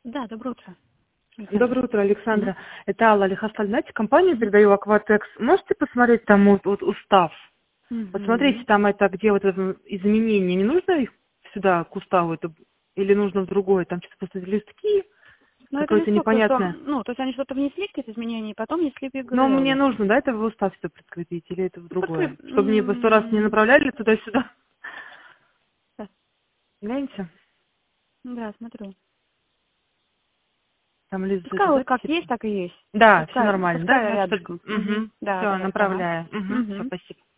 Да, доброе утро. Доброе утро, Александра. Это Алла Лихасталь. Знаете, компанию передаю Акватекс. Можете посмотреть там вот устав? Посмотрите там это, где вот это изменения. Не нужно их сюда, к уставу, это, или нужно в другое? Там что-то просто листки, Ну, это какое-то листок, то, что, непонятное. то есть они что-то внесли, какие-то изменения, и потом внесли в Но мне ЕГРЛ. нужно, да, это в устав все прикрепить, или это в другое? Чтобы мне по 100 раз не Да, направляли туда-сюда. Гляньте, да, смотрю. там лист Пускай вот как записи. есть, так и есть. Да, все Пускай, нормально, да? пускай Значит, рядышком. угу. Да, Все, давайте, ага. направляю. Угу. Все, спасибо.